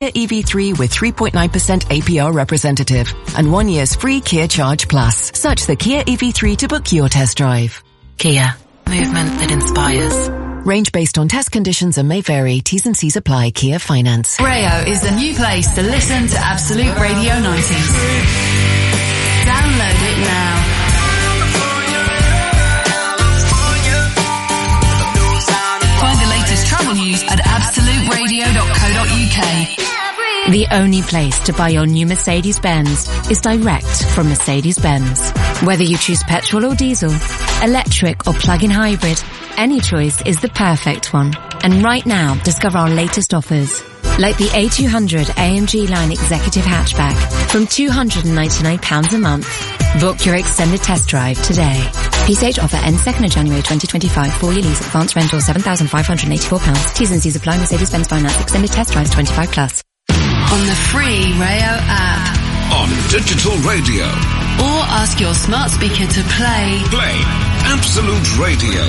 EV3 with 3.9% APR representative and 1 year's free Kia Charge Plus. Search the Kia EV3 to book your test drive. Kia. Movement that inspires. Range based on test conditions and may vary. T's and C's apply. Kia Finance. Rayo is the new place to listen to Absolute Radio 90s. Download it now. Find the latest travel news at absoluteradio.co.uk. The only place to buy your new Mercedes-Benz is direct from Mercedes-Benz. Whether you choose petrol or diesel, electric or plug-in hybrid, any choice is the perfect one. And right now, discover our latest offers. Like the A200 AMG Line Executive Hatchback from £299 a month. Book your extended test drive today. PCH offer ends 2nd of January 2025. 4-year lease, advance rental £7,584. T's and C's apply. Mercedes-Benz Finance. Extended test drive 25 plus. On the free Rayo app. On digital radio. Or ask your smart speaker to play. Play Absolute Radio.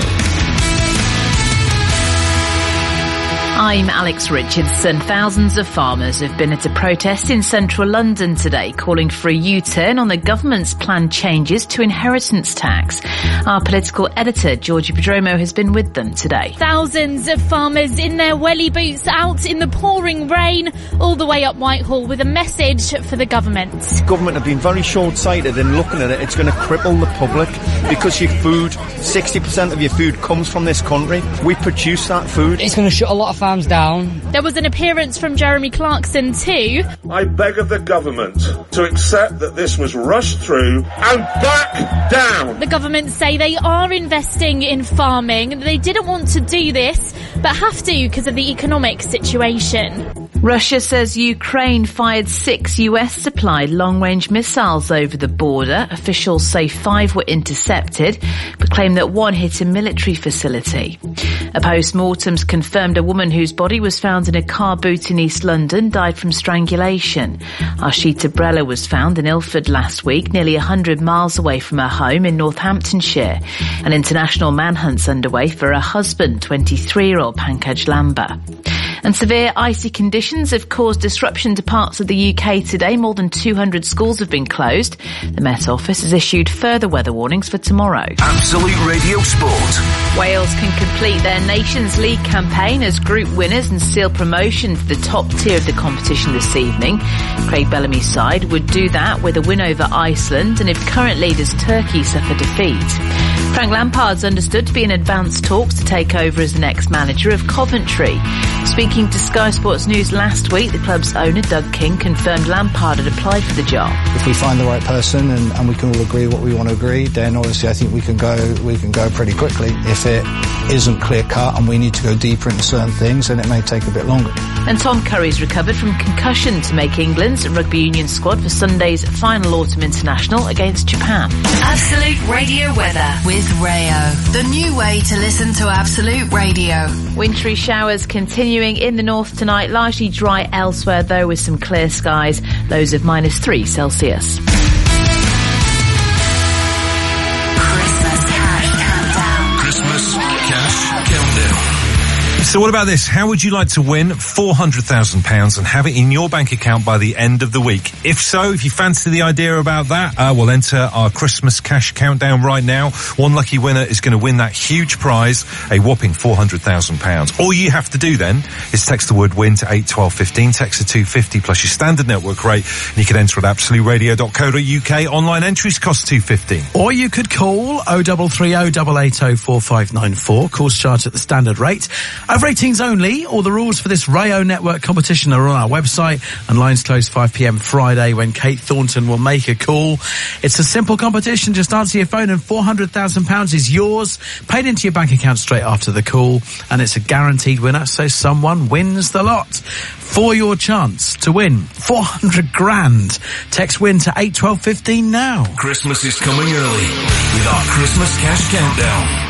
I'm Alex Richardson. Thousands of farmers have been at a protest in central London today, calling for a U-turn on the government's planned changes to inheritance tax. Our political editor, Georgie Prodromo, has been with them today. Thousands of farmers in their welly boots out in the pouring rain, all the way up Whitehall with a message for the government. Government have been very short-sighted in looking at it. It's going to cripple the public because your food, 60% of your food comes from this country. We produce that food. It's going to shut a lot of farms down. There was an appearance from Jeremy Clarkson too. I beg of the government to accept that this was rushed through and back down. The government say they are investing in farming. They didn't want to do this, but have to because of the economic situation. Russia says Ukraine fired 6 US-supplied long-range missiles over the border. Officials say 5 were intercepted, but claim that 1 hit a military facility. A post-mortem's confirmed a woman whose body was found in a car boot in East London died from strangulation. Arshita Brella was found in Ilford last week, nearly 100 miles away from her home in Northamptonshire. An international manhunt's underway for her husband, 23-year-old Pankaj Lamba. And severe icy conditions have caused disruption to parts of the UK today. More than 200 schools have been closed. The Met Office has issued further weather warnings for tomorrow. Absolute Radio Sport. Wales can complete their Nations League campaign as group winners and seal promotion to the top tier of the competition this evening. Craig Bellamy's side would do that with a win over Iceland, and if current leaders Turkey suffer defeat. Frank Lampard's understood to be in advanced talks to take over as the next manager of Coventry. Speaking to Sky Sports News last week, the club's owner, Doug King, confirmed Lampard had applied for the job. If we find the right person and we can all agree what we want to agree, then obviously I think we can go pretty quickly. If it isn't clear cut and we need to go deeper into certain things, then it may take a bit longer. And Tom Curry's recovered from concussion to make England's rugby union squad for Sunday's final autumn international against Japan. Absolute Radio weather with Rayo, the new way to listen to Absolute Radio. Wintry showers continuing in the north tonight, largely dry elsewhere though with some clear skies, lows of -3 Celsius. So what about this? How would you like to win £400,000 and have it in your bank account by the end of the week? If so, if you fancy the idea about that, we'll enter our Christmas cash countdown right now. One lucky winner is going to win that huge prize, a whopping £400,000. All you have to do then is text the word WIN to 81215, text to 250 plus your standard network rate, and you can enter at absoluteradio.co.uk. Online entries cost £2.50. Or you could call 0330 880 4594, calls charged at the standard rate. Over 18s only. All the rules for this Rayo Network competition are on our website, and lines close 5 p.m. Friday when Kate Thornton will make a call. It's a simple competition. Just answer your phone and £400,000 is yours, paid into your bank account straight after the call, and it's a guaranteed winner, so someone wins the lot. For your chance to win 400 grand, text WIN to 81215 now. Christmas is coming early with our Christmas cash countdown.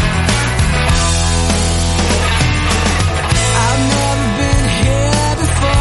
I've never been here before.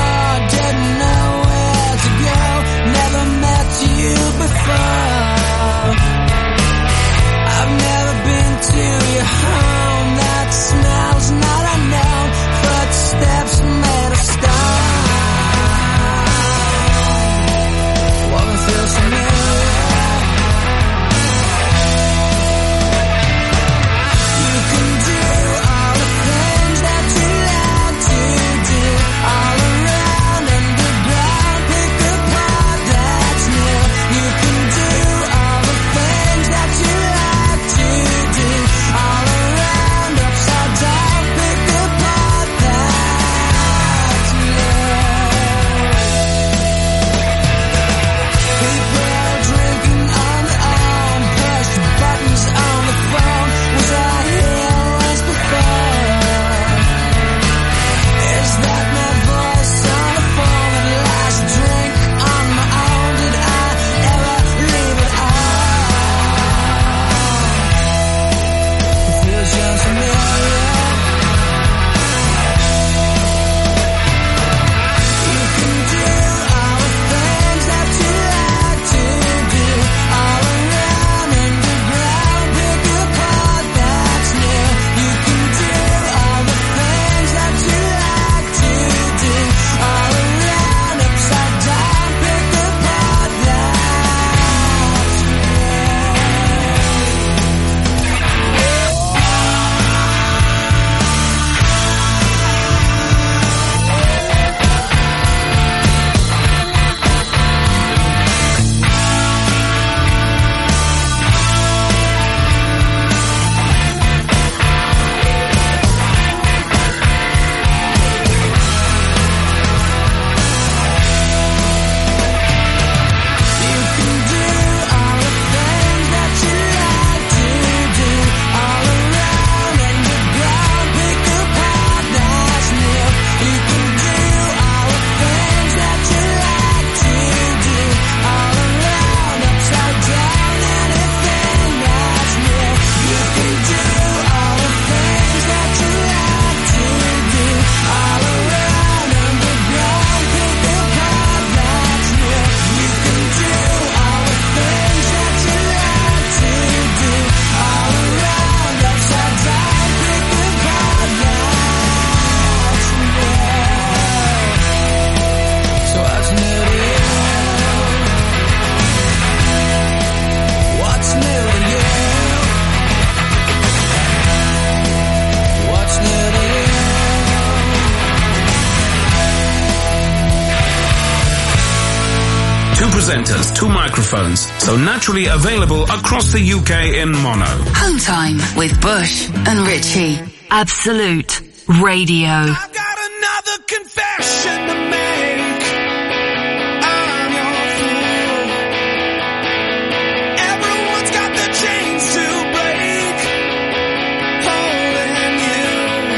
2 presenters, 2 microphones, so naturally available across the UK in mono. Home Time with Bush and Richie. Absolute Radio. I've got another confession to make. I'm your fool. Everyone's got the chains to break, holding you.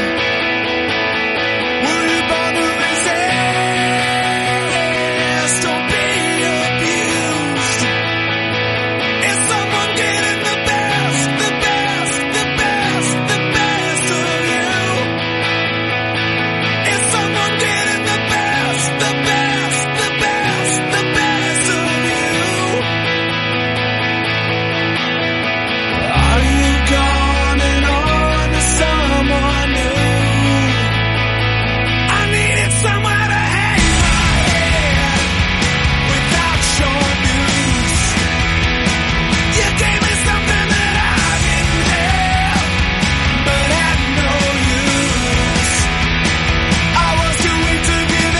Were you born to resist or be abused? Is someone getting the best, the best, the best, the best of you? Is someone getting the best, the best, the best, the best of you? Are you gone and on to someone new? I needed somewhere to hang my head without your news. You gave me something that I didn't have, but had no use. I was too weak to give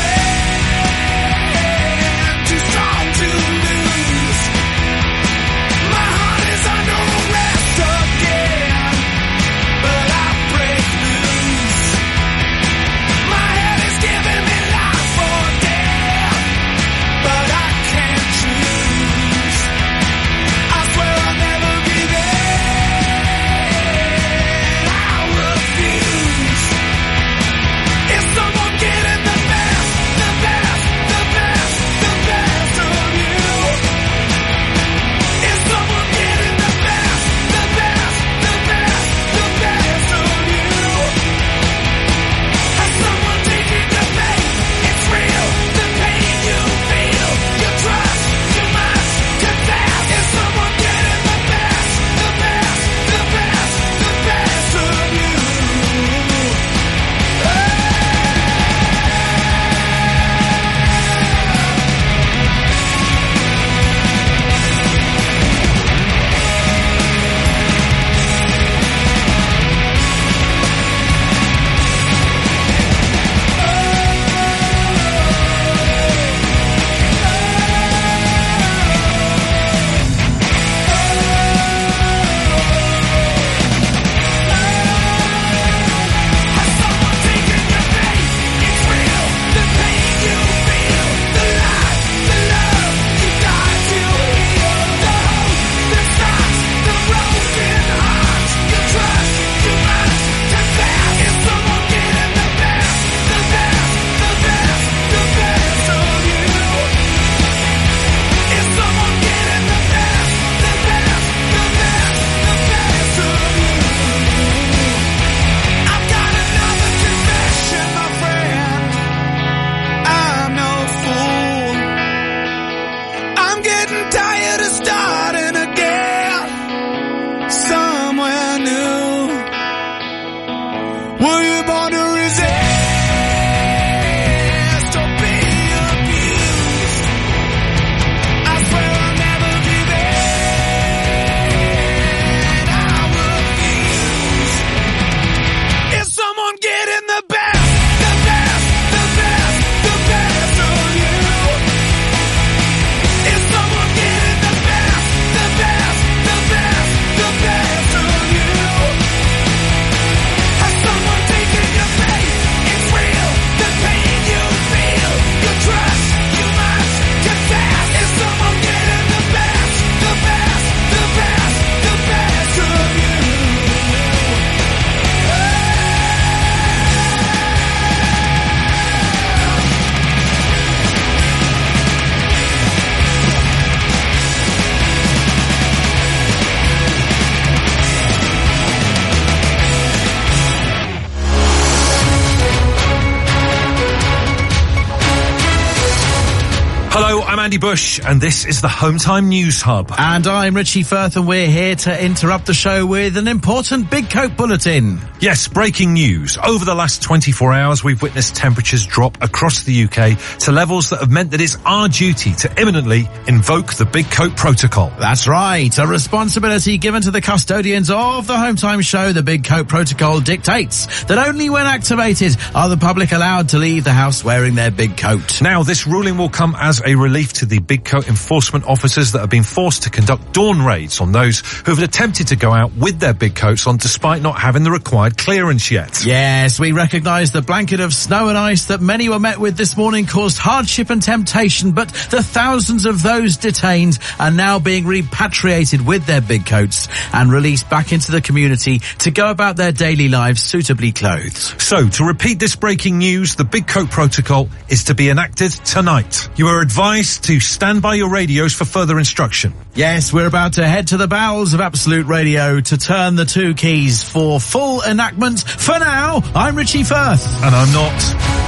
in, too strong to lose. My heart is under arrest again, but I break loose. My head is giving me life or death, but I can't choose. I swear I'll never be there. I refuse. Is someone getting the best, the best, the best, the best of you? Is someone getting the best, the best, the best, the best of you? Has someone taken the pain? It's real, the pain you feel. You trust, you must confess. Is someone getting the best, the best, the best, the best of you? Has someone taken your pain? It's real, the pain you feel. The life, the love you died to heal. The hope that stops the broken hearts. You trust, you must confess. Is someone getting the best, the best, the best, the best of you? Is someone getting the best, the best, the best, the best of you? I've got another confession, my friend. I'm no fool. I'm getting tired of starting again somewhere new. Were you born to resist or be abused? I swear I'll never be there. I refuse. Is someone getting the best, the best, the best, the best of you? Is someone getting the best, the best, the best, the best of you? Has someone taken your pain? It's real, the pain you feel. You trust, you must confess. Is someone getting the best, the best, the best, the best of you? Hello, I'm Andy Bush, and this is the Home Time News Hub. And I'm Richie Firth, and we're here to interrupt the show with an important Big Coat bulletin. Yes, breaking news. Over the last 24 hours, we've witnessed temperatures drop across the UK to levels that have meant that it's our duty to imminently invoke the Big Coat Protocol. That's right, a responsibility given to the custodians of the Home Time show. The Big Coat Protocol dictates that only when activated are the public allowed to leave the house wearing their big coat. Now, this ruling will come as a relief to the Big Coat enforcement officers that have been forced to conduct dawn raids on those who have attempted to go out with their big coats on despite not having the required clearance yet. Yes, we recognise the blanket of snow and ice that many were met with this morning caused hardship and temptation, but the thousands of those detained are now being repatriated with their big coats and released back into the community to go about their daily lives suitably clothed. So, to repeat this breaking news, the Big Coat Protocol is to be enacted tonight. You are advised to stand by your radios for further instruction. Yes, we're about to head to the bowels of Absolute Radio to turn the two keys for full enactment. For now, I'm Richie Firth. And I'm not.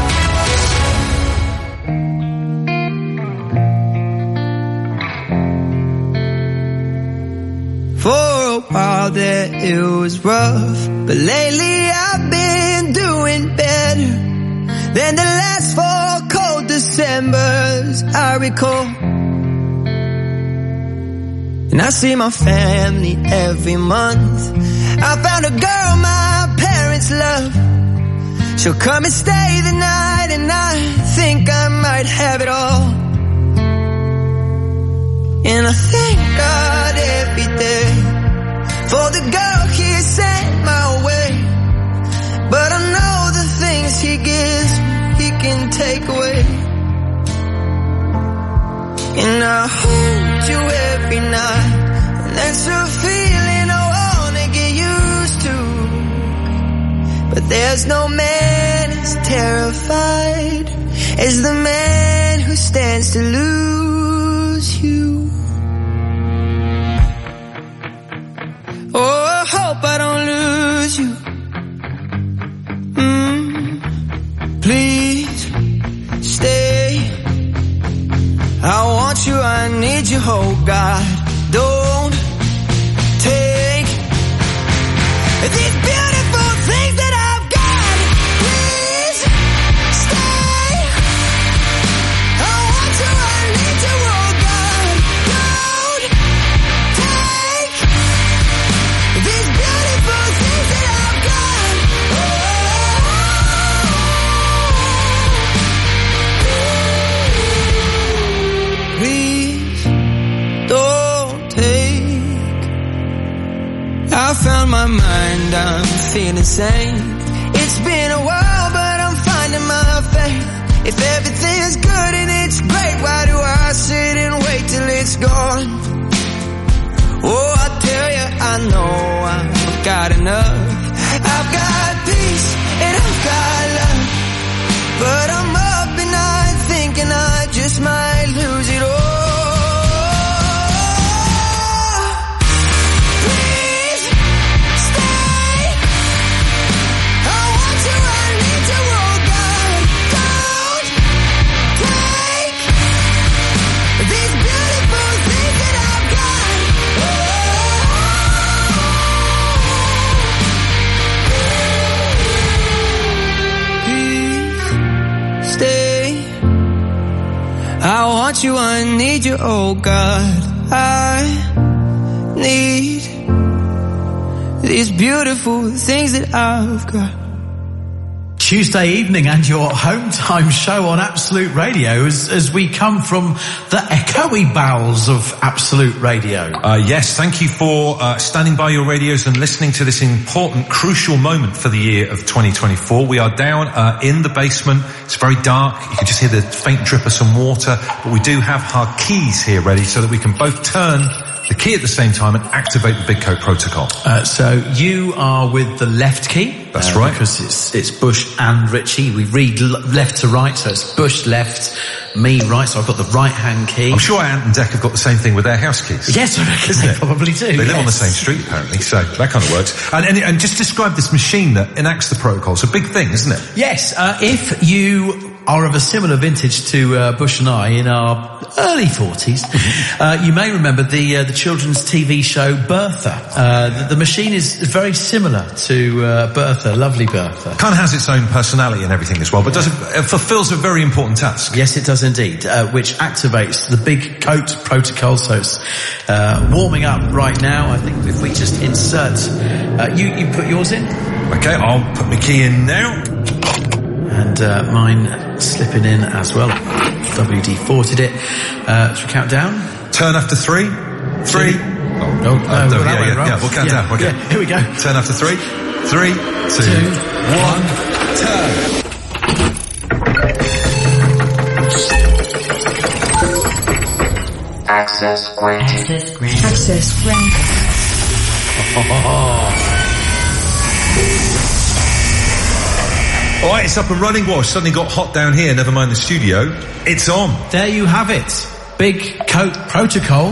For a while there it was rough, but lately I've been doing better than the last 4 cold Decembers I recall. And I see my family every month. I found a girl my parents love. She'll come and stay the night, and I think I might have it all. And I thank God every day for the girl He sent my way. But I know the things He gives He can take away. And I hold you every night, and that's a feeling I wanna get used to. But there's no man as terrified as the man who stands to lose you. Oh, I hope I don't lose you. Please stay. I want you, I need you, oh God. Don't take these beautiful things that I've got. Please stay. I want you, I need you, oh God. Don't take these beautiful things that I've got. Please don't take. I found my mind, I'm feeling sane. It's been a while, but I'm finding my faith. If everything's good and it's great, why do I sit and wait till it's gone? Oh, I tell you, I know I've got enough. I've got peace and I've got love, but I'm up at night thinking I just might lose it all. Please stay. I want you, I need you, oh God. Don't take these beautiful things that I've got. Please stay. I want you, I need you, oh God. I need these beautiful things that I've got. Tuesday evening and your home time show on Absolute Radio as we come from the echoey bowels of Absolute Radio. Yes, thank you for standing by your radios and listening to this important, crucial moment for the year of 2024. We are down in the basement. It's very dark. You can just hear the faint drip of some water, but we do have our keys here ready so that we can both turn the key at the same time and activate the Big Coat Protocol. So you are with the left key. That's right. Because it's Bush and Richie. We read left to right, so it's Bush left, me right, so I've got the right-hand key. I'm sure Ant and Dec have got the same thing with their house keys. Yes, I reckon they probably do. They live on the same street, apparently, so that kind of works. And just describe this machine that enacts the protocol. It's a big thing, isn't it? Yes, if you are of a similar vintage to Bush and I in our early 40s, you may remember the children's TV show Bertha. The machine is very similar to Bertha, lovely Bertha. Kind of has its own personality and everything as well, but it fulfills a very important task. Yes, it does indeed, which activates the Big Coat Protocol, so it's warming up right now. I think if we just insert... you put yours in? Okay, I'll put my key in now. And mine slipping in as well. WD-40'd it. Should we count down? Turn after 3. 3. We'll count down. Okay. Yeah, here we go. Turn after 3. 3, 2, 1, turn. Access granted. Access granted. Alright, it's up and running. Well, it suddenly got hot down here, never mind the studio. It's on. There you have it. Big coat protocol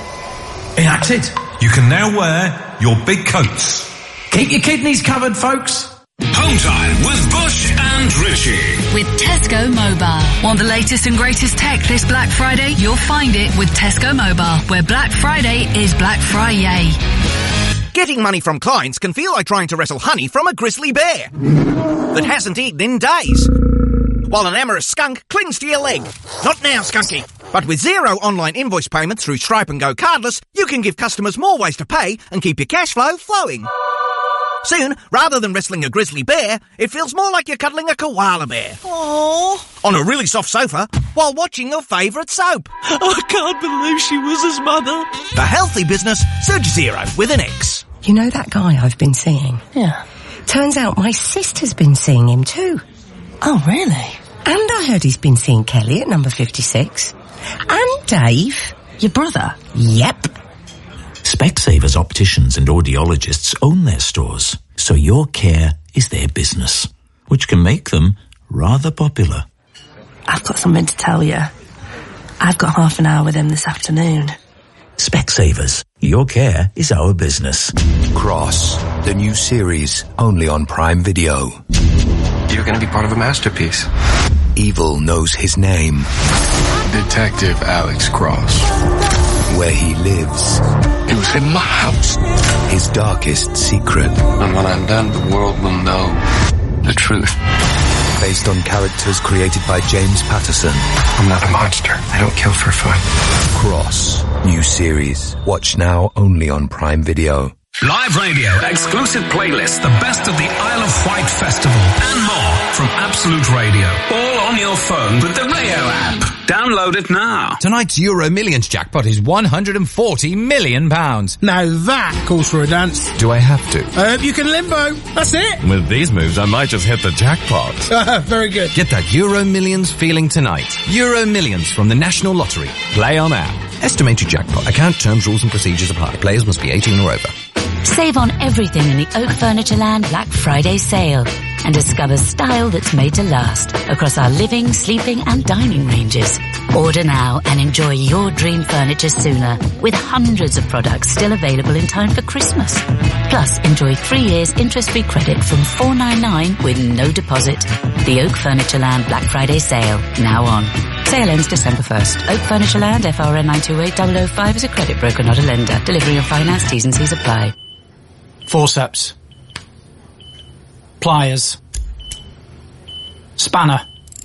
enacted. You can now wear your big coats. Keep your kidneys covered, folks. Home time with Bush and Richie. With Tesco Mobile. Want the latest and greatest tech this Black Friday? You'll find it with Tesco Mobile, where Black Friday is Black Friday. Getting money from clients can feel like trying to wrestle honey from a grizzly bear that hasn't eaten in days, while an amorous skunk clings to your leg. Not now, Skunky. But with zero online invoice payments through Stripe and Go Cardless, you can give customers more ways to pay and keep your cash flow flowing. Soon, rather than wrestling a grizzly bear, it feels more like you're cuddling a koala bear. Aww. On a really soft sofa, while watching your favourite soap. I can't believe she was his mother. For healthy business, search Zero with an X. You know that guy I've been seeing? Yeah. Turns out my sister's been seeing him too. Oh, really? And I heard he's been seeing Kelly at number 56. And Dave. Your brother? Yep. Specsavers opticians and audiologists own their stores, so your care is their business, which can make them rather popular. I've got something to tell you. I've got half an hour with him this afternoon. Specsavers, your care is our business. Cross, the new series, only on Prime Video. You're going to be part of a masterpiece. Evil knows his name. Detective Alex Cross. Where he lives. It was in my house. His darkest secret. And when I'm done, the world will know the truth. Based on characters created by James Patterson. I'm not a monster. I don't kill for fun. Cross, new series. Watch now only on Prime Video. Live radio, exclusive playlists, the best of the Isle of Wight Festival, and more from Absolute Radio. All on your phone with the Rayo app. Download it now. Tonight's Euro Millions jackpot is £140 million. Now that calls for a dance. Do I have to? You can limbo. That's it. With these moves, I might just hit the jackpot. Very good. Get that Euro Millions feeling tonight. Euro Millions from the National Lottery. Play on app. Estimated jackpot. Account terms, rules and procedures apply. Players must be 18 or over. Save on everything in the Oak Furnitureland Black Friday sale and discover style that's made to last across our living, sleeping and dining ranges. Order now and enjoy your dream furniture sooner with hundreds of products still available in time for Christmas. Plus, enjoy 3 years interest-free credit from $4.99 with no deposit. The Oak Furnitureland Black Friday sale, now on. Sale ends December 1st. Oak Furnitureland, FRN 928005 is a credit broker, not a lender. Delivery and finance, T's and C's apply. Forceps. Pliers. Spanner.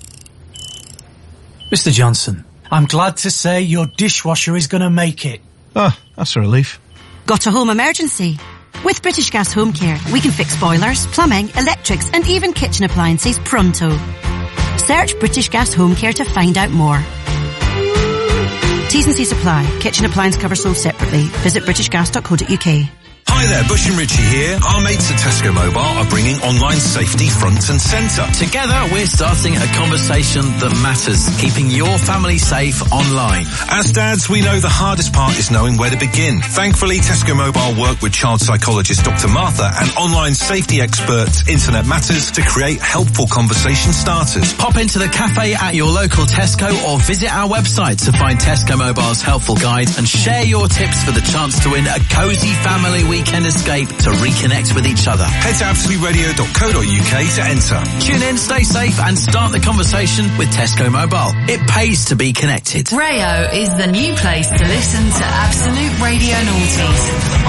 Mr. Johnson, I'm glad to say your dishwasher is going to make it. Oh, that's a relief. Got a home emergency? With British Gas Home Care, we can fix boilers, plumbing, electrics and even kitchen appliances pronto. Search British Gas Home Care to find out more. T's and C's apply. Kitchen appliance cover sold separately. Visit britishgas.co.uk. Hi there, Bush and Richie here. Our mates at Tesco Mobile are bringing online safety front and centre. Together, we're starting a conversation that matters, keeping your family safe online. As dads, we know the hardest part is knowing where to begin. Thankfully, Tesco Mobile work with child psychologist Dr. Martha and online safety expert Internet Matters to create helpful conversation starters. Pop into the cafe at your local Tesco or visit our website to find Tesco Mobile's helpful guide and share your tips for the chance to win a cosy family weekend escape to reconnect with each other. Head to absoluteradio.co.uk to enter. Tune in, stay safe and start the conversation with Tesco Mobile. It pays to be connected. Rayo is the new place to listen to Absolute Radio Noughties.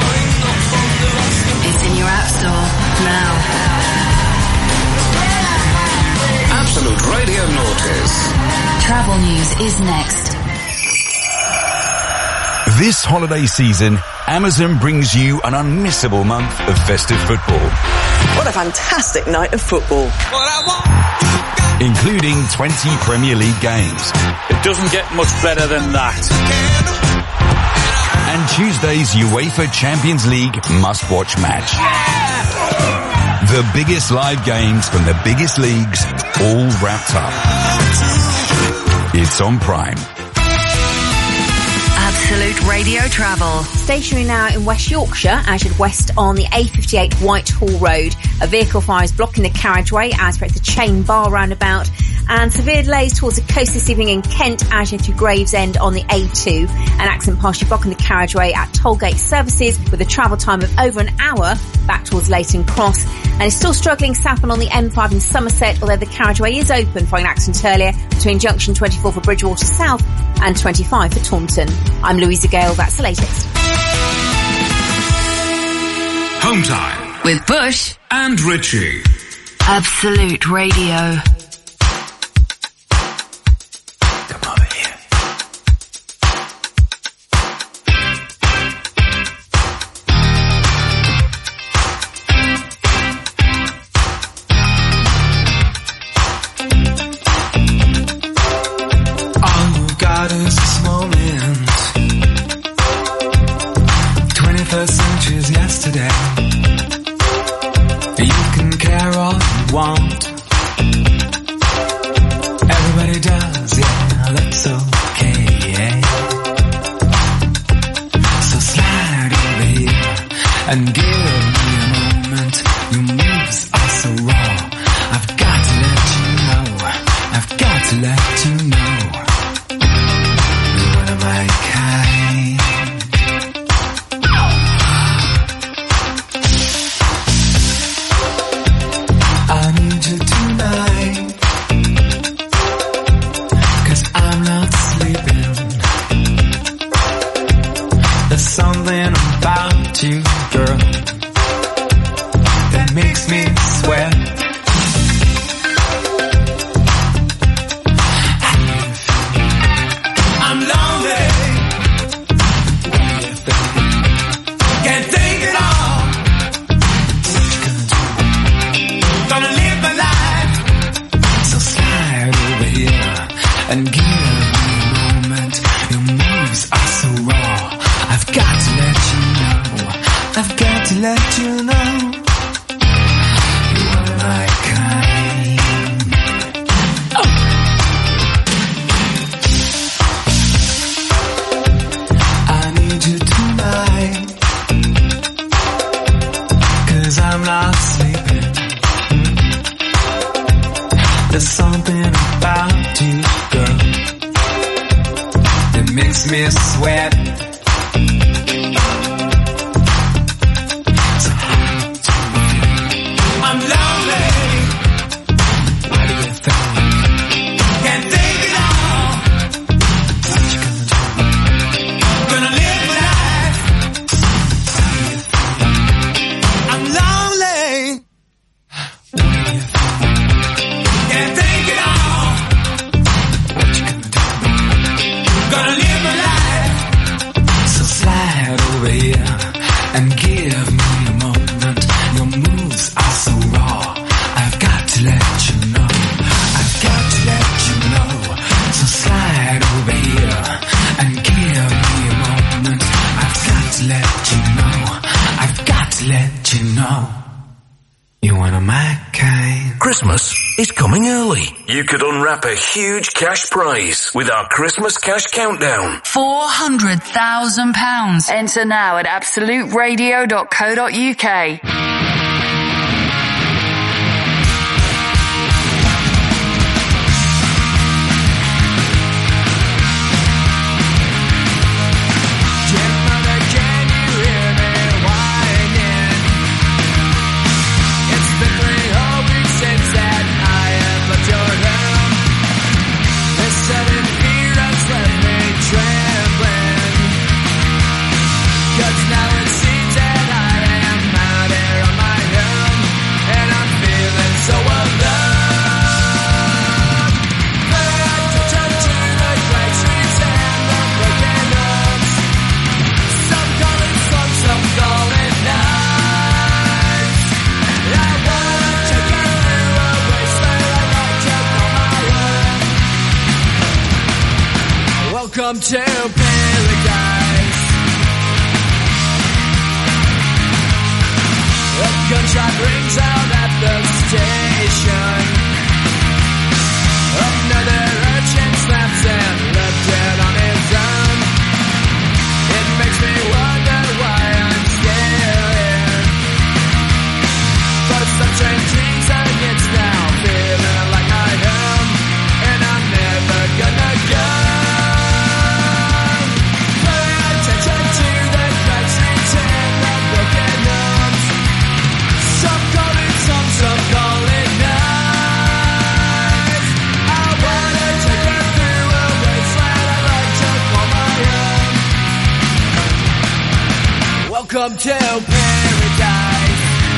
It's in your app store now. Absolute Radio Noughties. Travel news is next. This holiday season, Amazon brings you an unmissable month of festive football. What a fantastic night of football. including 20 Premier League games. It doesn't get much better than that. And Tuesday's UEFA Champions League must-watch match. The biggest live games from the biggest leagues, all wrapped up. It's on Prime. Absolute Radio Travel. Stationary now in West Yorkshire, as you'd west on the A58 Whitehall Road. A vehicle fire is blocking the carriageway as per the Chain Bar roundabout. And severe delays towards the coast this evening in Kent as you head to Gravesend on the A2. An accident partially blocking the carriageway at Tollgate Services with a travel time of over an hour back towards Leighton Cross. And it's still struggling southbound on the M5 in Somerset, although the carriageway is open following an accident earlier between junction 24 for Bridgewater South and 25 for Taunton. I'm Louisa Gale, that's the latest. Home time. With Bush and Richie. Absolute Radio. Want. Everybody does, yeah, that's okay, yeah. So slide over here and give me a moment. Your moves are so raw. I've got to let you know. I've got to let you know. You're one of my kind. I need you tonight, 'cause I'm not sleeping. There's something about you, girl, that makes me sweat. I'm lonely. What do you think? Can't think at all. What you gonna do? Gonna live my life. So slide over here and give me a moment. Your moves are so raw. I've got to let you know. I've got to let you know. You are my kind. Oh. I need you tonight, 'cause I'm not sleeping. There's something about you, girl, that makes me sweat. So I'm lonely. What do you think? Can't think at all. What you gonna do? Gonna live my life. What do you think? I'm lonely. What do you think? Can't think at all. What you gonna do? Gonna live my life. So slide over here and give me a moment. Your moves are so raw. I've got to let you know. I've got to let you know. So slide over here and give me a moment. I've got to let you know. I've got to let you know. You're one of my kind. Christmas is coming early. You could unwrap a huge cash prize with our Christmas Cash Countdown. £400,000. Enter now at absoluteradio.co.uk. Now it seems that I am out here Welcome to paradise. A gunshot rings out at the station. Another urchin snaps and left dead on his own. It makes me wonder why I'm still here. But some strange dreams against now, feeling like I am, and I'm never gonna go. Pay attention to the cracks and the broken homes. Some call it some call it night. I wanna take you through a wasteland I like to call my own. Welcome to paradise.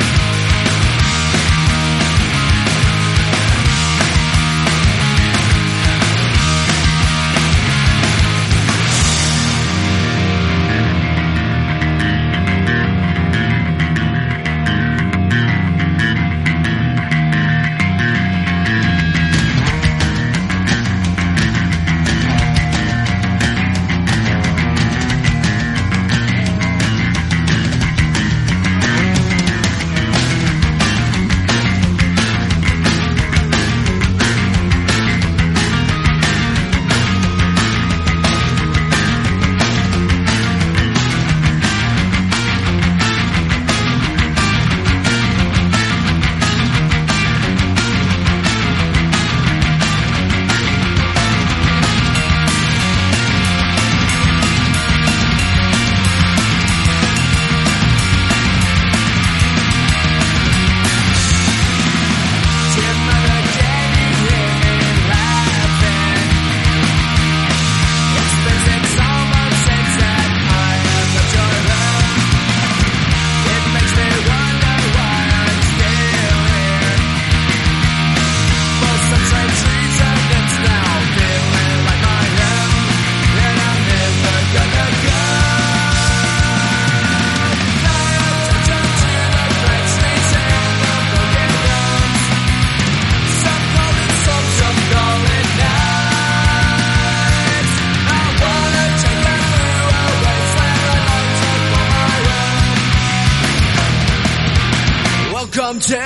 Welcome to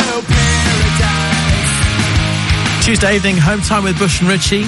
paradise. Tuesday evening, home time with Bush and Richie.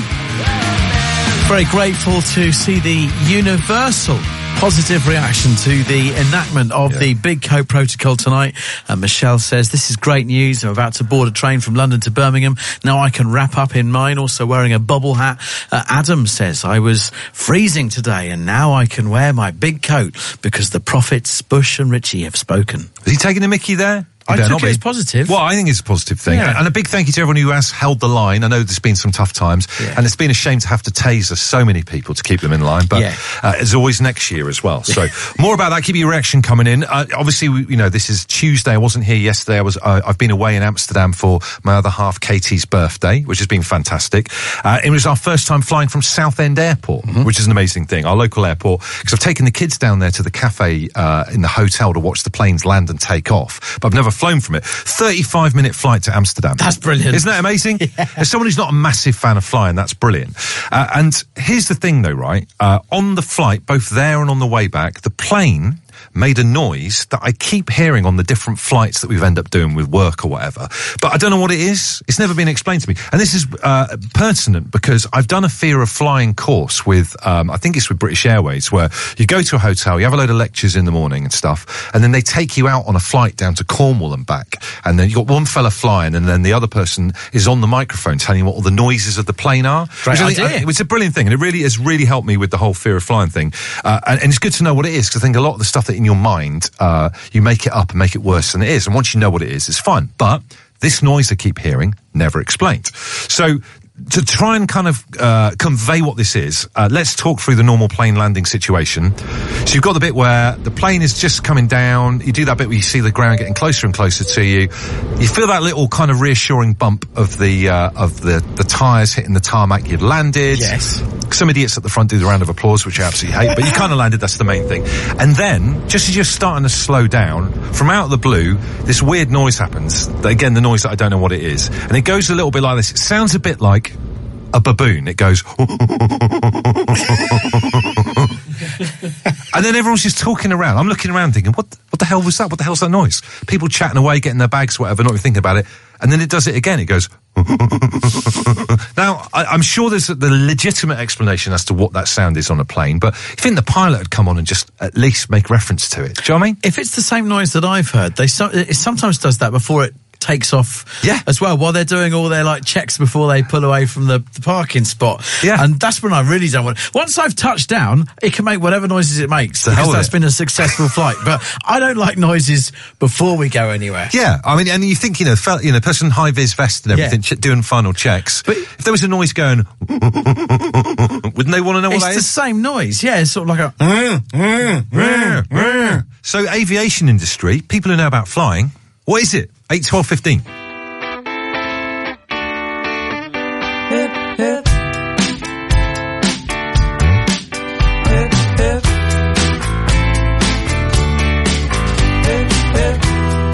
Very grateful to see the universal positive reaction to the enactment of the Big Coat Protocol tonight. Michelle says, this is great news. I'm about to board a train from London to Birmingham. Now I can wrap up in mine, also wearing a bubble hat. Adam says, I was freezing today and now I can wear my big coat because the prophets Bush and Richie have spoken. Is he taking a mickey there? I took it as positive. Well, I think it's a positive thing. Yeah. And a big thank you to everyone who has held the line. I know there's been some tough times, and it's been a shame to have to taser so many people to keep them in line. But as always, next year as well. So more about that. Keep your reaction coming in. Obviously, this is Tuesday. I wasn't here yesterday. I've been away in Amsterdam for my other half, Katie's birthday, which has been fantastic. It was our first time flying from Southend Airport, which is an amazing thing, our local airport, because I've taken the kids down there to the cafe in the hotel to watch the planes land and take off. But I've never flown from it. 35-minute flight to Amsterdam. That's brilliant. Isn't that amazing? As someone who's not a massive fan of flying, that's brilliant. And here's the thing though, right? On the flight, both there and on the way back, the plane made a noise that I keep hearing on the different flights that we've ended up doing with work or whatever. But I don't know what it is. It's never been explained to me. And this is pertinent because I've done a fear of flying course with, I think it's with British Airways, where you go to a hotel, you have a load of lectures in the morning and stuff, and then they take you out on a flight down to Cornwall and back. And then you've got one fella flying, and then the other person is on the microphone telling you what all the noises of the plane are. Great idea. It's a brilliant thing, and it really has really helped me with the whole fear of flying thing. And it's good to know what it is, because I think a lot of the stuff that in your mind, you make it up and make it worse than it is. And once you know what it is, it's fine. But this noise I keep hearing, never explained. So to try and kind of convey what this is, let's talk through the normal plane landing situation. So you've got the bit where the plane is just coming down. You do that bit where you see the ground getting closer and closer to you. You feel that little kind of reassuring bump of the tyres hitting the tarmac. You've landed. Yes. Some idiots at the front do the round of applause, which I absolutely hate, but you kind of landed. That's the main thing. And then, just as you're starting to slow down, from out of the blue, this weird noise happens. Again, the noise that I don't know what it is. And it goes a little bit like this. It sounds a bit like a baboon. It goes And then everyone's just talking around. I'm looking around thinking, what the hell was that? What the hell's that noise? People chatting away, getting their bags, whatever, not even thinking about it. And then it does it again. It goes... Now, I'm sure there's the legitimate explanation as to what that sound is on a plane, but I think the pilot had come on and just at least make reference to it. Do you know what I mean? If it's the same noise that I've heard, it sometimes does that before it takes off as well, while they're doing all their like checks before they pull away from the parking spot. Yeah. And that's when I really don't want it. Once I've touched down, it can make whatever noises it makes, because that's been a successful flight. But I don't like noises before we go anywhere. Yeah, I mean, and you think, person in high-vis vest and everything, doing final checks. But if there was a noise going, wouldn't they want to know what that is? It's the same noise, yeah. It's sort of like a... So, aviation industry, people who know about flying, what is it? 8, 12, 15. Hip, hip. Hip, hip. Hip, hip.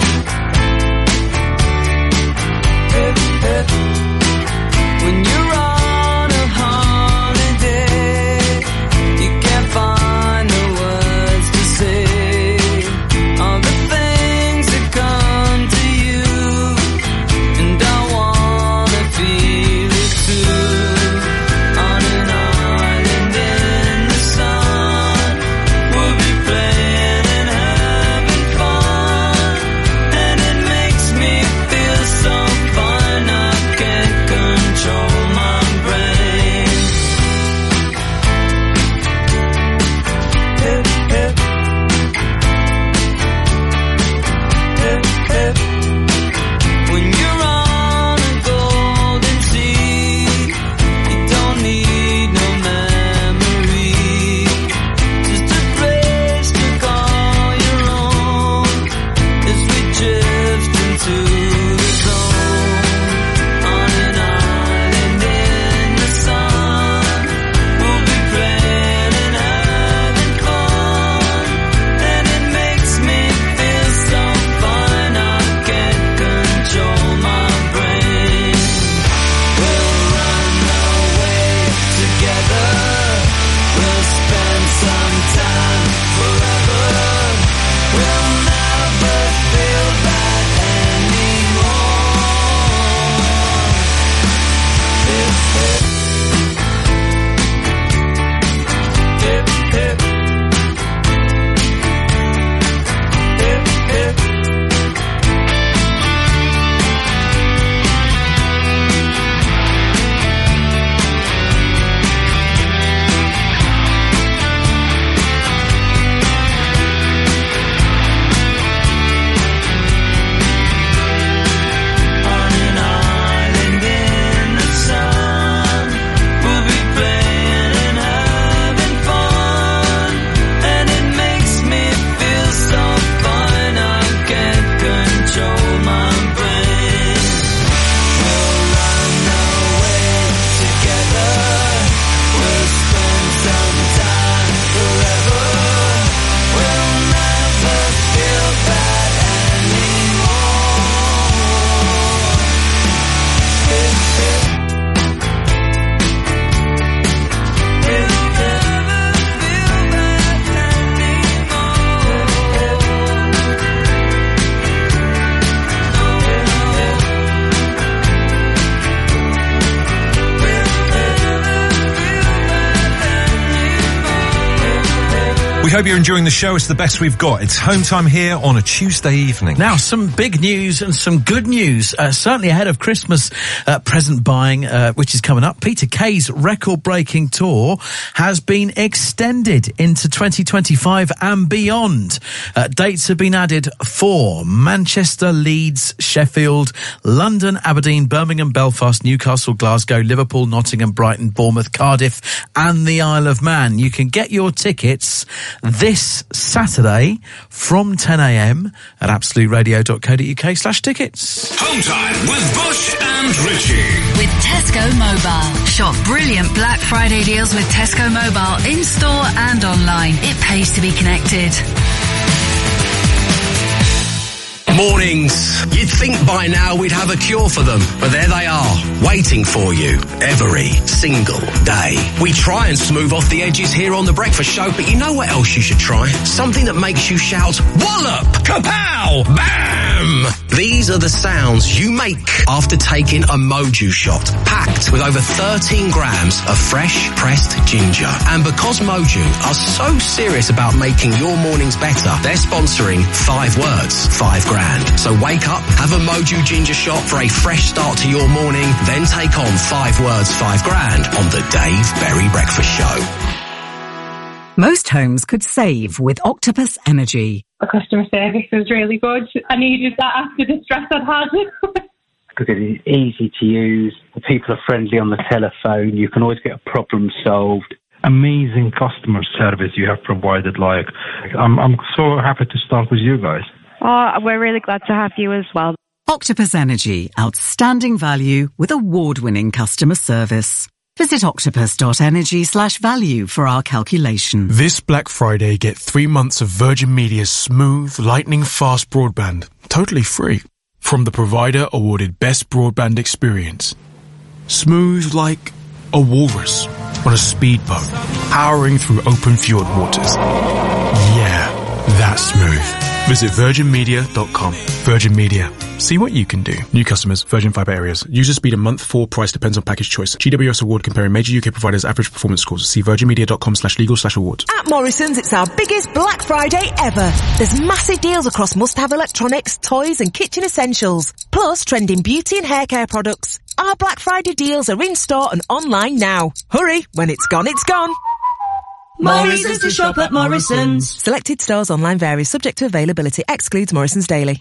Hip, hip. When you're on a holiday, you can't find the words to say all the things that come to you, and I wanna feel it too. On an island in the sun, we'll be playing and having fun, and it makes me feel so fine I can't control my brain. Hip, hip. Hip, hip. When you're on a golden sea, you don't need no memory, just a place to call your own as we drift into the zone. On an island in the sun, we'll be playing and having fun, and it makes me feel so fine I can't control my brain. We'll run away together, we'll spend some time forever, we'll never feel that anymore. Hip, hip. Hip, hip. Hip, hip. On an island in the sun, we'll be playing and having fun, and it makes me feel so fine I can't control my brain. We'll run away together, we'll spend some time forever, we'll never feel that anymore. Hip, hip. Hip, hip. Feel that We hope you're enjoying the show. It's the best we've got. It's home time here on a Tuesday evening. Now, some big news and some good news, certainly ahead of Christmas present buying, which is coming up. Peter Kay's record-breaking tour has been extended into 2025 and beyond. Dates have been added for Manchester, Leeds, Sheffield, London, Aberdeen, Birmingham, Belfast, Newcastle, Glasgow, Liverpool, Nottingham, Brighton, Bournemouth, Cardiff and the Isle of Man. You can get your tickets this Saturday from 10 a.m. at absoluteradio.co.uk/tickets. Home time with Bush and Richie. With Tesco Mobile. Shop brilliant Black Friday deals with Tesco Mobile in store and online. It pays to be connected. Mornings. You'd think by now we'd have a cure for them, but there they are, waiting for you every single day. We try and smooth off the edges here on The Breakfast Show, but you know what else you should try? Something that makes you shout, wallop, kapow, bam! These are the sounds you make after taking a Moju shot, packed with over 13 grams of fresh pressed ginger. And because Moju are so serious about making your mornings better, they're sponsoring 5 words, 5 grand. So wake up, have a Moju ginger shot for a fresh start to your morning, then take on 5 words, 5 grand on the Dave Berry Breakfast Show. Most homes could save with Octopus Energy. The customer service was really good. I needed that after the stress I'd had. Because it is easy to use. The people are friendly on the telephone. You can always get a problem solved. Amazing customer service you have provided. I'm so happy to start with you guys. Oh, we're really glad to have you as well. Octopus Energy, outstanding value with award-winning customer service. Visit octopus.energy/value for our calculation. This Black Friday, get 3 months of Virgin Media's smooth, lightning-fast broadband, totally free, from the provider awarded Best Broadband Experience. Smooth like a walrus on a speedboat, powering through open fjord waters. Yeah, that's smooth. Visit virginmedia.com. Virgin Media. See what you can do. New customers, Virgin Fibre areas. User speed a month, 4 price depends on package choice. GWS award comparing major UK providers' average performance scores. See virginmedia.com/legal/awards. At Morrison's, it's our biggest Black Friday ever. There's massive deals across must-have electronics, toys and kitchen essentials. Plus trending beauty and hair care products. Our Black Friday deals are in store and online now. Hurry, when it's gone, it's gone. Morrison's to shop at Morrison's. Selected stores online vary, subject to availability. Excludes Morrison's Daily.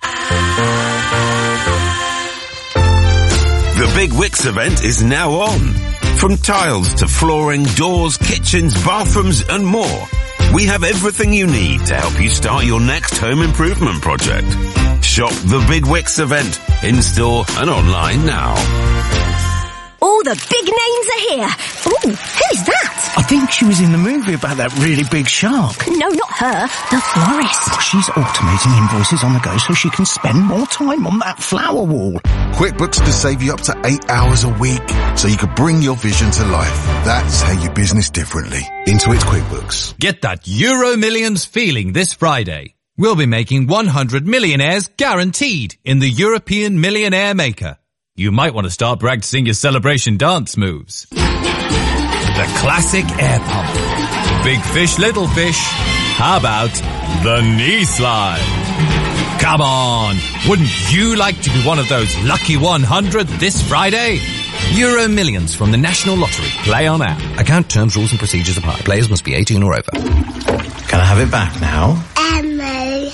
The Big Wicks event is now on. From tiles to flooring, doors, kitchens, bathrooms and more. We have everything you need to help you start your next home improvement project. Shop the Big Wicks event in store and online now. All the big names are here. Ooh, who's that? I think she was in the movie about that really big shark. No, not her. The florist. She's automating invoices on the go so she can spend more time on that flower wall. QuickBooks can save you up to 8 hours a week so you can bring your vision to life. That's how you business differently. Intuit QuickBooks. Get that Euro Millions feeling this Friday. We'll be making 100 millionaires guaranteed in the European Millionaire Maker. You might want to start practicing your celebration dance moves. The classic air pump. Big fish, little fish. How about the knee slide? Come on. Wouldn't you like to be one of those lucky 100 this Friday? Euro Millions from the National Lottery. Play on app. Account terms, rules and procedures apply. Players must be 18 or over. Can I have it back now? Emily.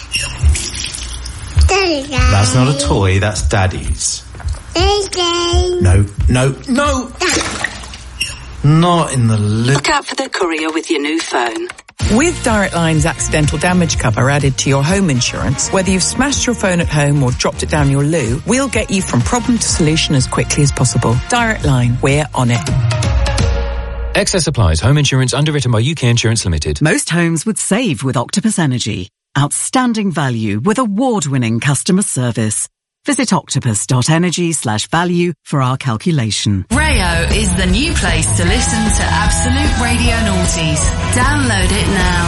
That's not a toy, that's Daddy's. No. Not in the Look out for the courier with your new phone. With Direct Line's accidental damage cover added to your home insurance, whether you've smashed your phone at home or dropped it down your loo, we'll get you from problem to solution as quickly as possible. Direct Line, we're on it. Excess applies. Home insurance underwritten by UK Insurance Limited. Most homes would save with Octopus Energy. Outstanding value with award-winning customer service. Visit octopus.energy/value for our calculation. Rayo is the new place to listen to Absolute Radio Noughties. Download it now.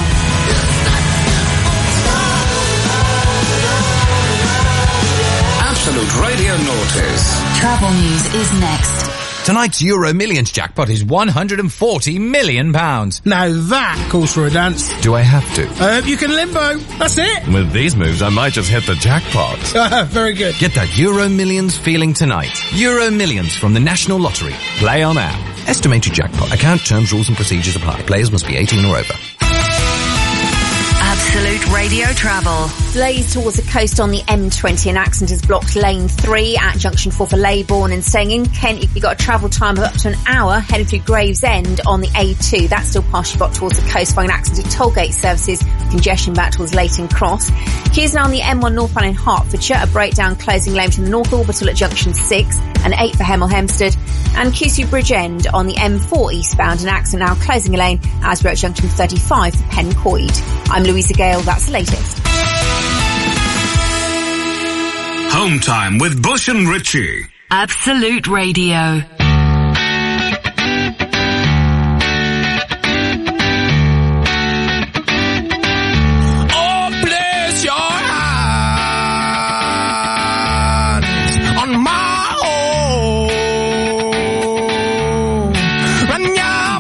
Absolute Radio Noughties. Travel news is next. Tonight's Euro Millions jackpot is £140 million. Now that calls for a dance. Do I have to? You can limbo. That's it. With these moves, I might just hit the jackpot. Very good. Get that Euro Millions feeling tonight. Euro Millions from the National Lottery. Play on app. Estimated jackpot. Account terms, rules and procedures apply. Players must be 18 or over. Absolute Radio Travel. Delays towards the coast on the M20. An accident has blocked lane 3 at junction 4 for Leybourne, and staying in Kent, you've got a travel time of up to an hour heading through Gravesend on the A2. That's still partially blocked towards the coast following an accident at tollgate services, congestion back towards Leighton Cross. Queues now on the M1 northbound in Hertfordshire, a breakdown closing lane from the North Orbital at junction 6 and 8 for Hemel Hempstead, and Cusey Bridge End on the M4 eastbound, an accident now closing a lane as we're at junction 35 for Pencoed. I'm Louisa Gale, that's the latest. Home Time with Bush and Ritchie. Absolute Radio. Oh, bless your hands on my own. Run your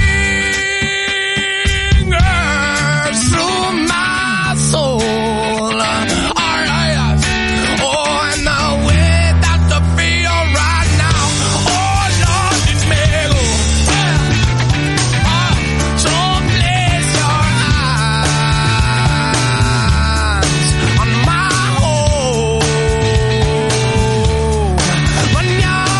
fingers through my soul. Alright. Oh, and the way that I feel right now. Oh, Lord, it may go. So bless your hands on my home. Run your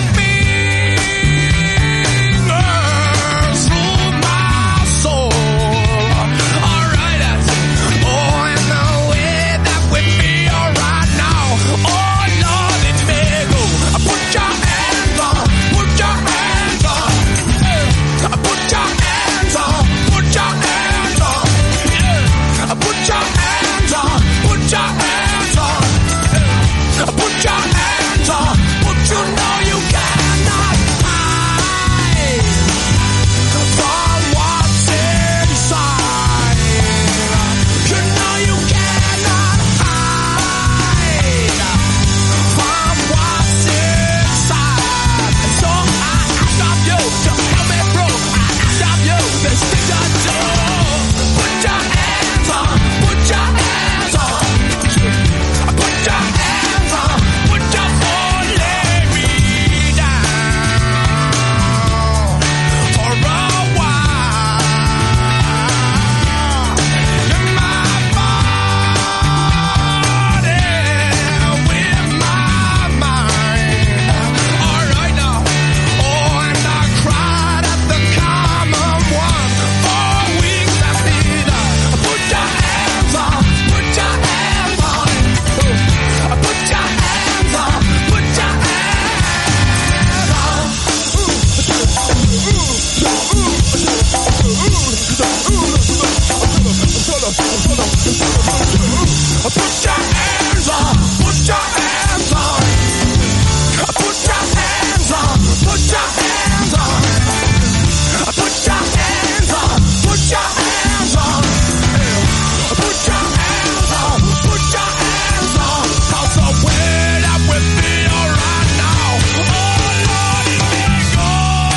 fingers through my soul. Alright. Oh, and the way that we feel right now. Oh, Lord, it may go. Put your hands on. Put your hands on. Put your hands on. Put your hands on. Put your hands on. Put your hands on. Put your hands on. But you know you cannot hide from what's inside. You know you cannot hide from what's inside. So I ask of you to help me through. I ask of you to stick to do. Put your hands on. Put your hands on. Put your hands on. Put your whole lay me down for a while. In my body, with my mind. Alright now. Oh, and I cried at the common one 4 weeks after that. Put your hands on. Put your hands on. Put your hands on. Put your hands on. Put your hands on. Put your hands on. Put your hands on. Put your hands on. Put your hands on. Put your hands on. Put your hands on. Put your hands on. 'Cause the way that we feel right now. Oh, Lord, it may go.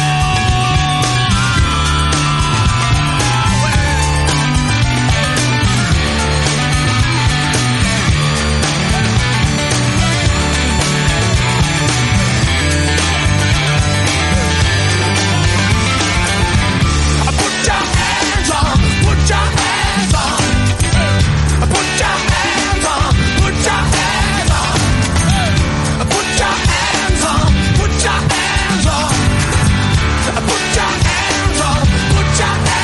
Put your hands on. Put your hands on. Put your hands on. Put your hands on. Put your hands on. Put your hands on. Put your hands on. Put your hands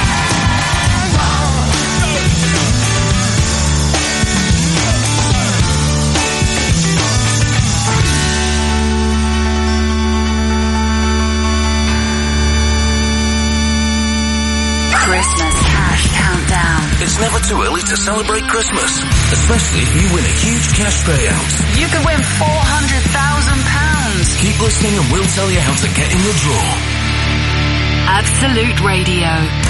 Christmas cash countdown. It's never too early to celebrate Christmas, especially if you win a huge cash payout. You could win £400,000. Keep listening and we'll tell you how to get in the draw. Absolute Radio.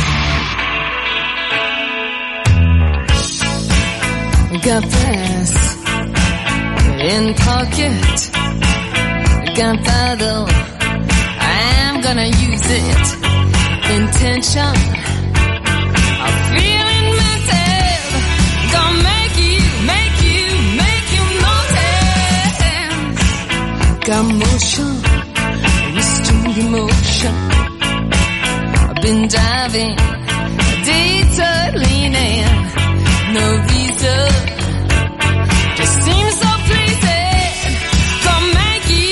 Got this in pocket. Got that though. I'm gonna use it. Intention. I'm feeling myself. Gonna make you notice. Got motion. Restored emotion. I've been diving. Deeper leaning. No reason. Just seems so pleasing. Gonna make you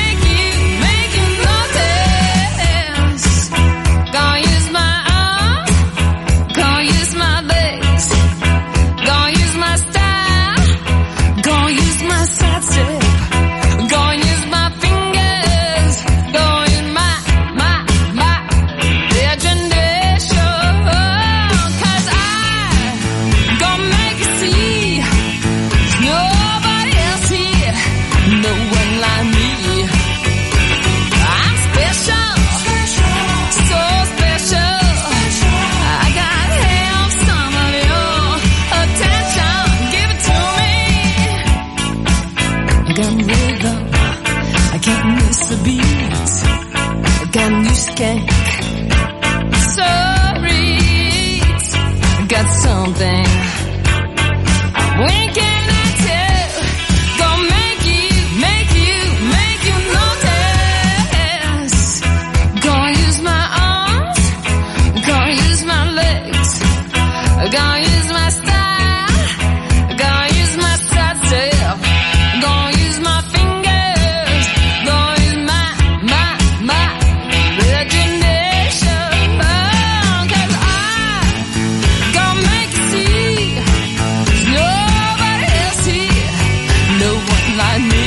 notice. Gonna use my arm. Gonna use my bass. Gonna use my style. Gonna use my side step. Gonna use my fingers. Gonna use my imagination. 'Cause I gonna make got something. When can I tell? Gonna make you notice. Gonna use my arms, gonna use my legs, gonna use my style, gonna use my side step, gonna use my fingers, gonna use my imagination. Cause I gonna make you see there's nobody else here, no one like me.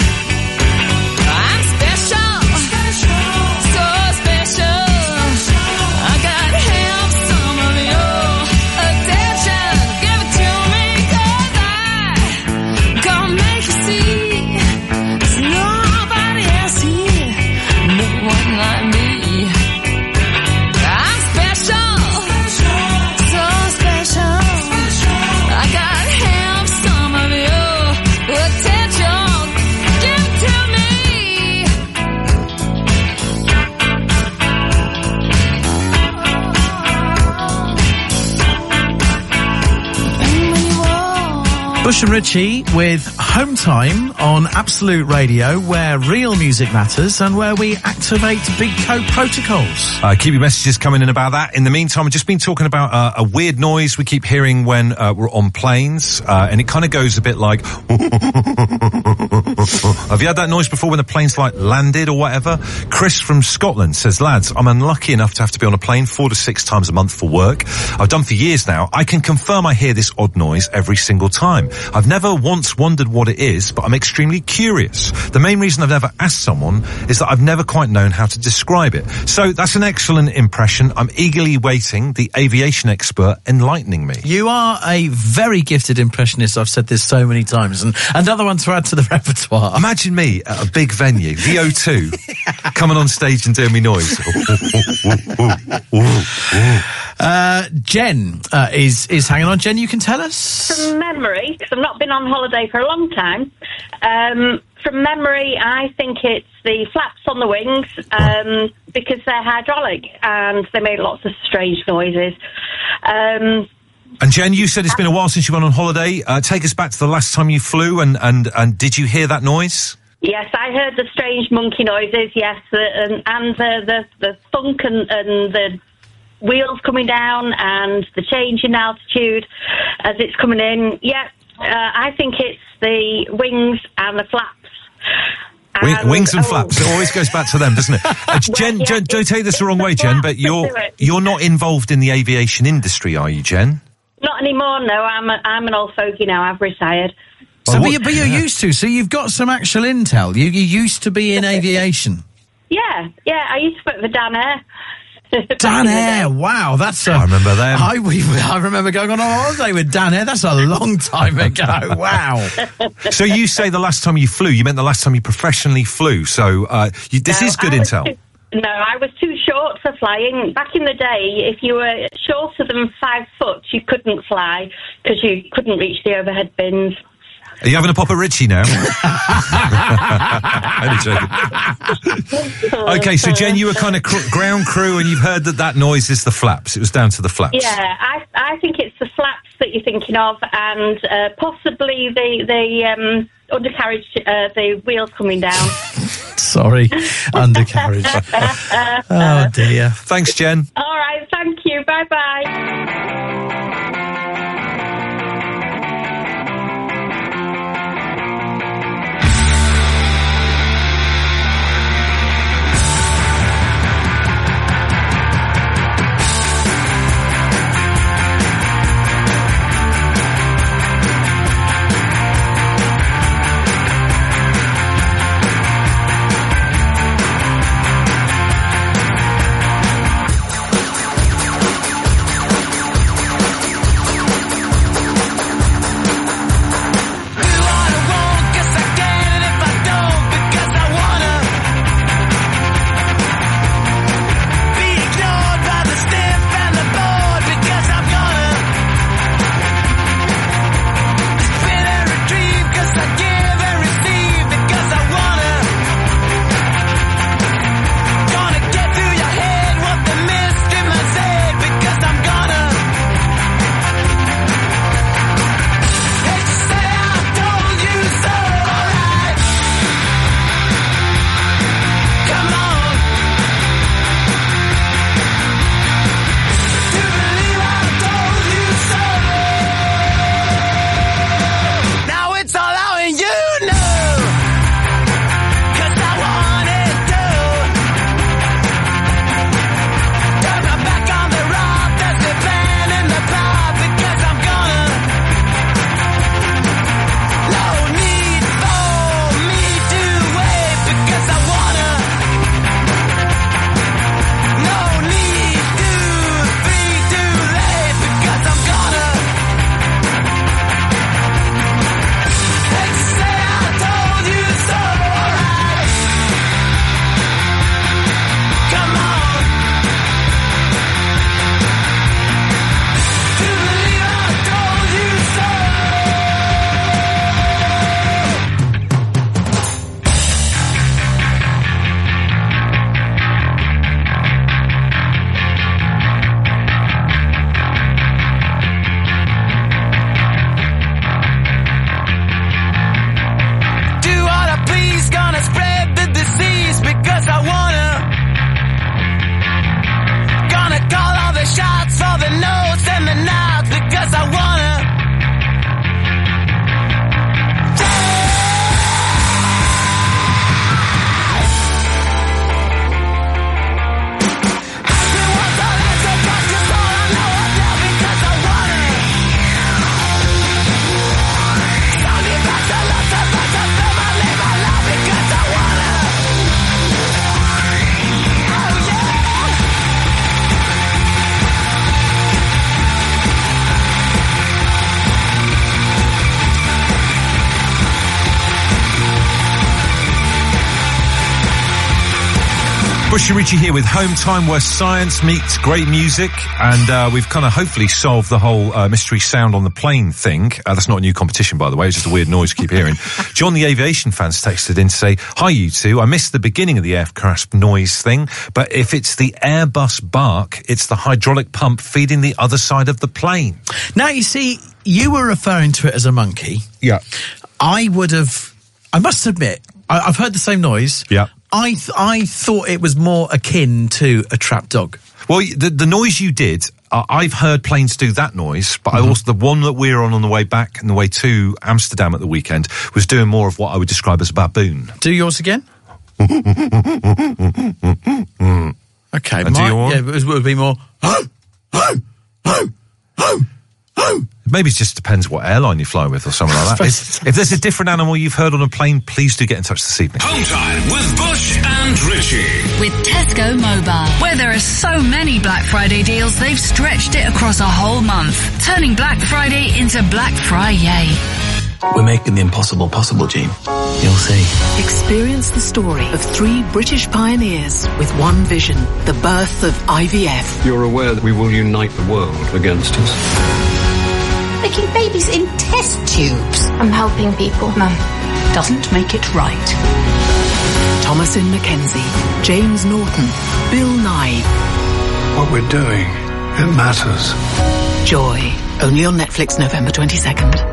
I'm special, so special. I gotta have some of your attention. Give it to me, 'cause I gonna make you see there's nobody else here, no one like me. I'm special, so special. I gotta have some of your attention. Give it to me. Bush and Ritchie with Home Time on Absolute Radio, where real music matters and where we activate big code protocols. Keep your messages coming in about that. In the meantime, I've just been talking about a weird noise we keep hearing when we're on planes, and it kind of goes a bit like... Have you had that noise before when the plane's like landed or whatever? Chris from Scotland says, lads, I'm unlucky enough to have to be on a plane 4 to 6 times a month for work. I've done for years now. I can confirm I hear this odd noise every single time. I've never once wondered what it is, but I'm extremely curious. The main reason I've never asked someone is that I've never quite known how to describe it. So that's an excellent impression. I'm eagerly waiting the aviation expert enlightening me. You are a very gifted impressionist. I've said this so many times, and another one to add to the repertoire. Imagine me at a big venue, the O2, coming on stage and doing me noise. Jen is hanging on. Jen, you can tell us? From memory, because I've not been on holiday for a long time, from memory, I think it's the flaps on the wings, because they're hydraulic and they make lots of strange noises. And Jen, you said it's been a while since you went on holiday. Take us back to the last time you flew, and did you hear that noise? Yes, I heard the strange monkey noises, yes, and the thunk and the wheels coming down and the change in altitude as it's coming in. Yeah, I think it's the wings and the flaps. Wings and flaps. It always goes back to them, doesn't it? Jen, don't take this the wrong way, Jen, but you're not involved in the aviation industry, are you, Jen? Not anymore, no. I'm an old fogey now. I've retired. So, but you're used to. So you've got some actual intel. You used to be in aviation. Yeah. I used to work for Dan Air. Dan Air, wow, that's I remember them. I remember going on holiday with Dan Air. That's a long time ago. Wow. So you say the last time you flew, you meant the last time you professionally flew. So this is good intel. No, I was too short for flying. Back in the day, if you were shorter than 5 foot, you couldn't fly because you couldn't reach the overhead bins. Are you having a pop at Ritchie now? Only joking. Okay, so Jen, you were kind of ground crew, and you've heard that noise is the flaps. It was down to the flaps. Yeah, I think it's the flaps that you're thinking of, and possibly the undercarriage, the wheels coming down. Sorry, undercarriage. Oh dear. Thanks, Jen. All right, thank you. Bye-bye. Bush and Richie here with Home Time, where science meets great music, and we've kind of hopefully solved the whole mystery sound on the plane thing. That's not a new competition, by the way. It's just a weird noise you keep hearing. John, the aviation fans, texted in to say, "Hi, you two. I missed the beginning of the aircraft noise thing, but if it's the Airbus bark, it's the hydraulic pump feeding the other side of the plane." Now, you see, you were referring to it as a monkey. Yeah. I must admit, I've heard the same noise. Yeah. I thought it was more akin to a trap dog. Well, the noise you did, I've heard planes do that noise, but I also, the one that we were on the way back and the way to Amsterdam at the weekend was doing more of what I would describe as a baboon. Do yours again? Okay. And do your one? Yeah, it would be more... Maybe it just depends what airline you fly with or something like that. If there's a different animal you've heard on a plane, please do get in touch this evening. Home Time with Bush and Richie. With Tesco Mobile, where there are so many Black Friday deals, they've stretched it across a whole month, turning Black Friday into Black Friday. We're making the impossible possible, Gene. You'll see. Experience the story of 3 British pioneers with one vision, the birth of IVF. You're aware that we will unite the world against us. Making babies in test tubes. I'm helping people, Mum. Doesn't make it right. Thomasin McKenzie, James Norton, Bill Nye. What we're doing, it matters. Joy. Only on Netflix November 22nd.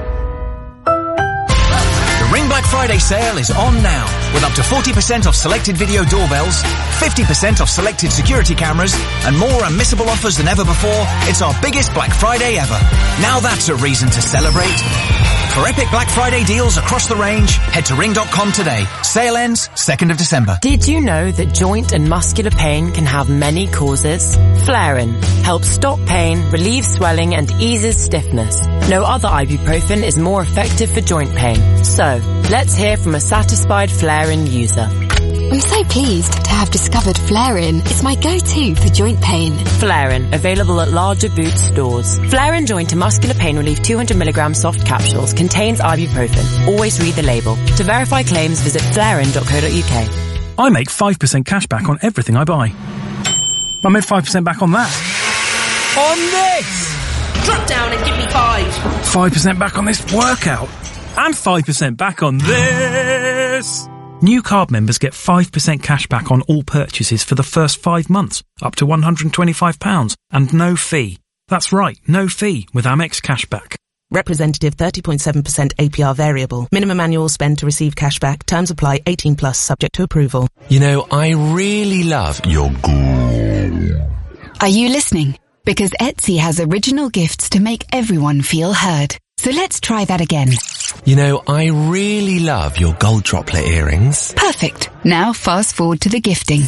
The Ring Black Friday sale is on now, with up to 40% off selected video doorbells, 50% off selected security cameras, and more unmissable offers than ever before. It's our biggest Black Friday ever. Now that's a reason to celebrate. For epic Black Friday deals across the range, head to ring.com today. Sale ends 2nd of December. Did you know that joint and muscular pain can have many causes? Flarin helps stop pain, relieves swelling, and eases stiffness. No other ibuprofen is more effective for joint pain. So, let's hear from a satisfied Flarin user. I'm so pleased to have discovered Flarin. It's my go-to for joint pain. Flarin, available at larger Boots stores. Flarin Joint and Muscular Pain Relief 200mg soft capsules contains ibuprofen. Always read the label. To verify claims, visit flarin.co.uk. I make 5% cash back on everything I buy. I made 5% back on that. On this! Drop down and give me 5. 5% back on this workout. And 5% back on this. New card members get 5% cash back on all purchases for the first 5 months, up to £125, and no fee. That's right, no fee with Amex Cashback. Representative 30.7% APR variable. Minimum annual spend to receive cashback. Terms apply. 18 plus, subject to approval. You know, I really love your goo. Are you listening? Because Etsy has original gifts to make everyone feel heard. So let's try that again. You know, I really love your gold droplet earrings. Perfect. Now fast forward to the gifting.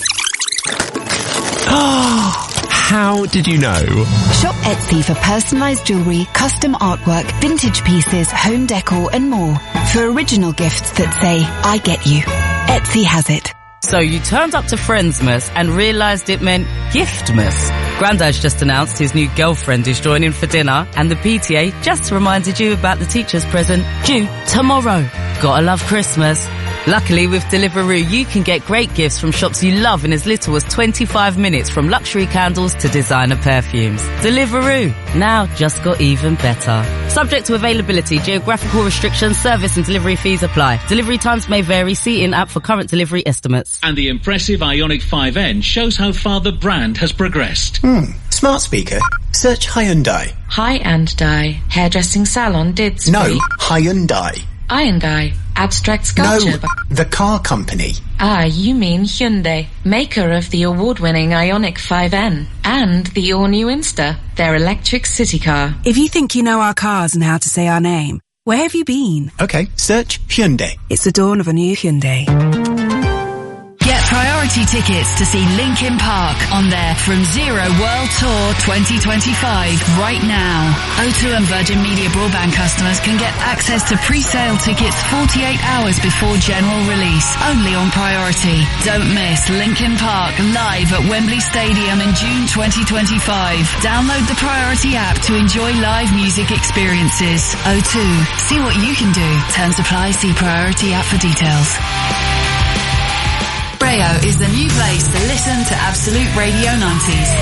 How did you know? Shop Etsy for personalised jewellery, custom artwork, vintage pieces, home decor and more. For original gifts that say, I get you. Etsy has it. So you turned up to Friendsmas and realised it meant Giftmas. Grandad's just announced his new girlfriend is joining for dinner, and the PTA just reminded you about the teacher's present due tomorrow. Gotta love Christmas. Luckily, with Deliveroo, you can get great gifts from shops you love in as little as 25 minutes, from luxury candles to designer perfumes. Deliveroo, now just got even better. Subject to availability, geographical restrictions, service and delivery fees apply. Delivery times may vary. See in-app for current delivery estimates. And the impressive Ioniq 5N shows how far the brand has progressed. Smart speaker. Search Hyundai. Hyundai. Hairdressing salon did speak. No, Hyundai. Hyundai. Abstract sculpture. No, the car company. Ah, you mean Hyundai, maker of the award-winning Ioniq 5N and the all-new Insta, their electric city car. If you think you know our cars and how to say our name, where have you been? Okay, search Hyundai. It's the dawn of a new Hyundai. Get priority tickets to see Linkin Park on their From Zero World Tour 2025 right now. O2 and Virgin Media broadband customers can get access to pre-sale tickets 48 hours before general release, only on priority. Don't miss Linkin Park live at Wembley Stadium in June 2025. Download the Priority app to enjoy live music experiences. O2, see what you can do. Terms apply. See Priority app for details. Rayo is the new place to listen to Absolute Radio 90s.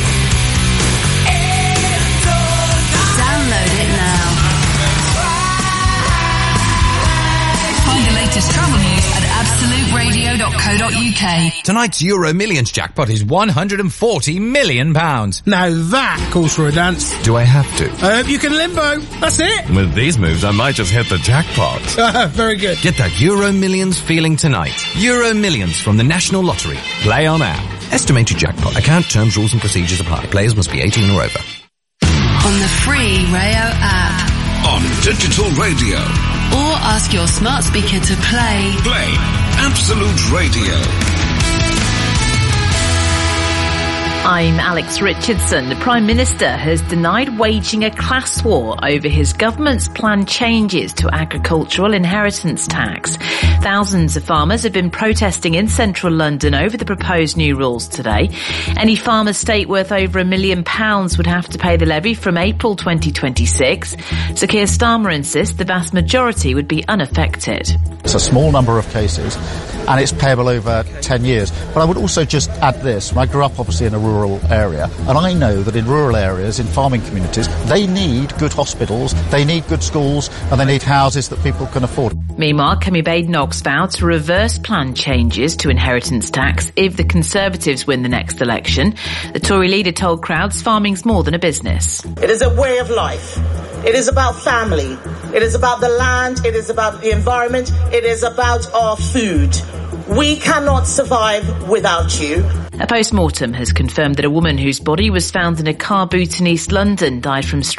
Download it now. Find the latest travel news at absoluteradio.co.uk. Tonight's Euro Millions jackpot is £140 million. Now that calls for a dance. Do I have to? You can limbo. That's it. With these moves, I might just hit the jackpot. Very good. Get that Euro Millions feeling tonight. Euro Millions from the National Lottery. Play on app. Estimated jackpot. Account terms, rules and procedures apply. Players must be 18 or over. On the free Rayo app. On digital radio. Or ask your smart speaker to play. Play Absolute Radio. I'm Alex Richardson. The Prime Minister has denied waging a class war over his government's planned changes to agricultural inheritance tax. Thousands of farmers have been protesting in central London over the proposed new rules today. Any farm estate worth over £1 million would have to pay the levy from April 2026. Sir Keir Starmer insists the vast majority would be unaffected. It's a small number of cases and it's payable over 10 years. But I would also just add this. I grew up obviously in a rural area, and I know that in rural areas, in farming communities, they need good hospitals, they need good schools, and they need houses that people can afford. Meanwhile, Kemi Badenoch's vowed to reverse planned changes to inheritance tax if the Conservatives win the next election. The Tory leader told crowds farming's more than a business. It is a way of life. It is about family. It is about the land. It is about the environment. It is about our food. We cannot survive without you. A post-mortem has confirmed that a woman whose body was found in a car boot in East London died from